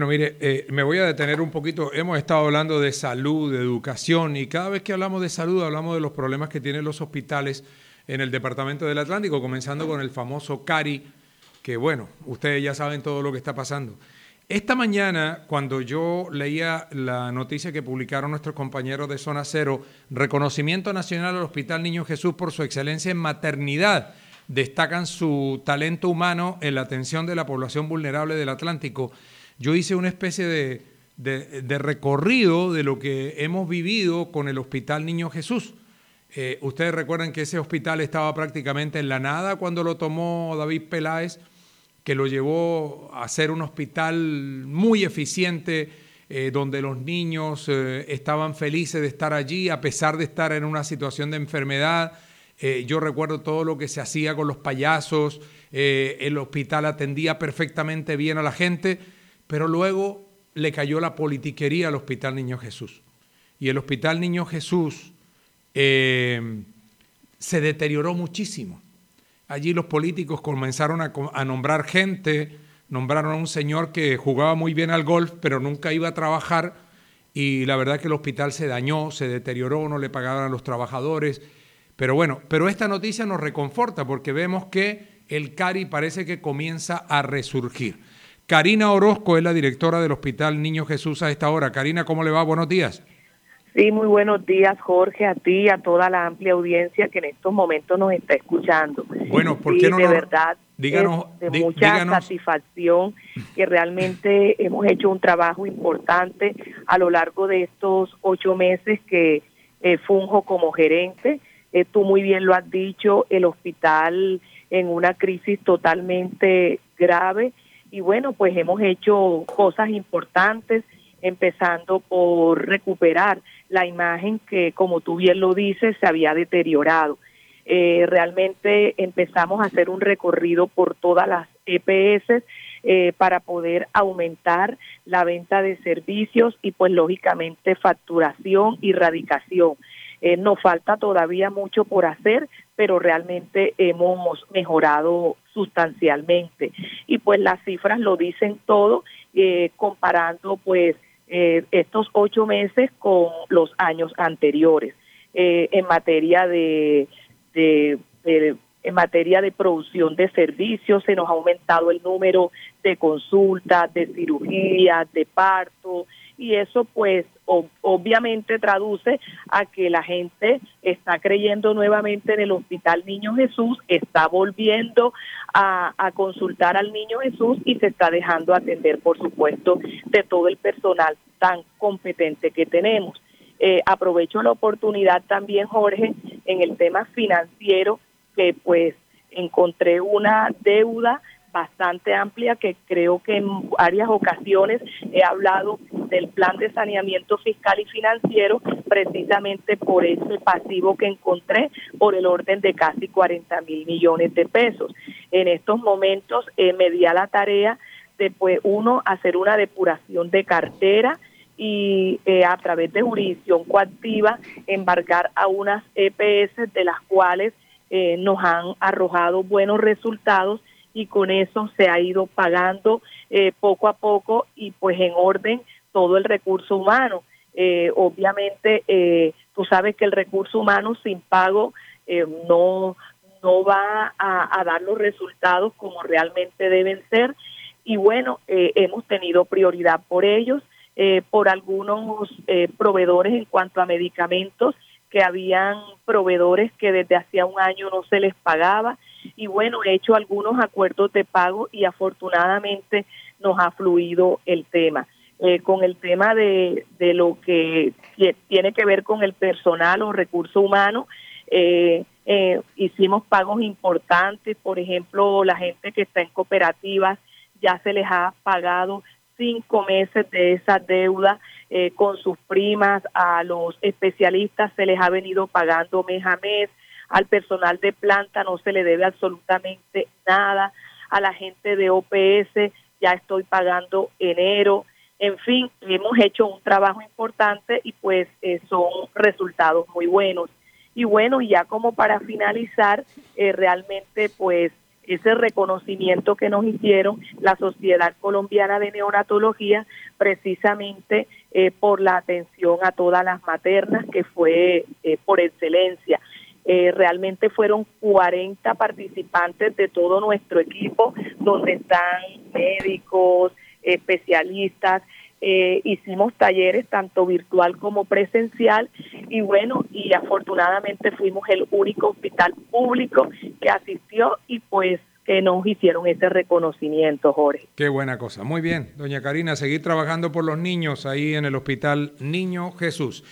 Bueno, mire, me voy a detener un poquito. Hemos estado hablando de salud, de educación, y cada vez que hablamos de salud hablamos de los problemas que tienen los hospitales en el Departamento del Atlántico, comenzando con el famoso Cari, que bueno, ustedes ya saben todo lo que está pasando. Esta mañana, cuando yo leía la noticia que publicaron nuestros compañeros de Zona Cero, reconocimiento nacional al Hospital Niño Jesús por su excelencia en maternidad, destacan su talento humano en la atención de la población vulnerable del Atlántico. Yo hice una especie de recorrido de lo que hemos vivido con el Hospital Niño Jesús. Ustedes recuerdan que ese hospital estaba prácticamente en la nada cuando lo tomó David Peláez, que lo llevó a ser un hospital muy eficiente, donde los niños estaban felices de estar allí, a pesar de estar en una situación de enfermedad. Yo recuerdo todo lo que se hacía con los payasos, el hospital atendía perfectamente bien a la gente, pero luego le cayó la politiquería al Hospital Niño Jesús. Y el Hospital Niño Jesús se deterioró muchísimo. Allí los políticos comenzaron a nombrar gente, nombraron a un señor que jugaba muy bien al golf, pero nunca iba a trabajar, y la verdad es que el hospital se dañó, se deterioró, no le pagaban a los trabajadores. Pero bueno, pero esta noticia nos reconforta porque vemos que el Cari parece que comienza a resurgir. Karina Orozco es la directora del Hospital Niño Jesús a esta hora. Karina, ¿cómo le va? Buenos días. Sí, muy buenos días, Jorge, a ti y a toda la amplia audiencia que en estos momentos nos está escuchando. Bueno, ¿por qué Sí, no de nos... verdad, Díganos, es de mucha díganos. satisfacción que realmente hemos hecho un trabajo importante a lo largo de estos 8 meses que funjo como gerente. Tú muy bien lo has dicho, el hospital en una crisis totalmente grave, y bueno, pues hemos hecho cosas importantes, empezando por recuperar la imagen que, como tú bien lo dices, se había deteriorado. Realmente empezamos a hacer un recorrido por todas las EPS para poder aumentar la venta de servicios y pues lógicamente facturación y radicación. Nos falta todavía mucho por hacer, pero realmente hemos mejorado sustancialmente. Y pues las cifras lo dicen todo, comparando pues estos 8 meses con los años anteriores. En materia en materia de producción de servicios, se nos ha aumentado el número de consultas, de cirugías, de parto, y eso pues obviamente traduce a que la gente está creyendo nuevamente en el Hospital Niño Jesús, está volviendo a consultar al Niño Jesús y se está dejando atender, por supuesto, de todo el personal tan competente que tenemos. Aprovecho la oportunidad también, Jorge, en el tema financiero, que pues encontré una deuda bastante amplia que creo que en varias ocasiones he hablado del plan de saneamiento fiscal y financiero, precisamente por ese pasivo que encontré por el orden de casi 40,000 millones de pesos. En estos momentos me di a la tarea de pues hacer una depuración de cartera y a través de jurisdicción coactiva embargar a unas EPS de las cuales nos han arrojado buenos resultados, y con eso se ha ido pagando poco a poco y pues en orden todo el recurso humano. Obviamente tú sabes que el recurso humano sin pago no va a dar los resultados como realmente deben ser, y bueno, hemos tenido prioridad por ellos, por algunos proveedores en cuanto a medicamentos, que habían proveedores que desde hacía un año no se les pagaba, y bueno, he hecho algunos acuerdos de pago y afortunadamente nos ha fluido el tema. Con el tema de lo que tiene que ver con el personal o recurso humano, hicimos pagos importantes. Por ejemplo, la gente que está en cooperativas ya se les ha pagado 5 meses de esa deuda. Con sus primas, a los especialistas se les ha venido pagando mes a mes, al personal de planta no se le debe absolutamente nada, a la gente de OPS ya estoy pagando enero. En fin, hemos hecho un trabajo importante y pues son resultados muy buenos. Y bueno, ya como para finalizar, realmente pues ese reconocimiento que nos hicieron la Sociedad Colombiana de Neonatología, precisamente por la atención a todas las maternas, que fue por excelencia. Realmente fueron 40 participantes de todo nuestro equipo, donde están médicos, especialistas. Hicimos talleres tanto virtual como presencial, y bueno, y afortunadamente fuimos el único hospital público que asistió, y pues que nos hicieron ese reconocimiento, Jorge. Qué buena cosa. Muy bien, doña Karina, seguir trabajando por los niños ahí en el Hospital Niño Jesús.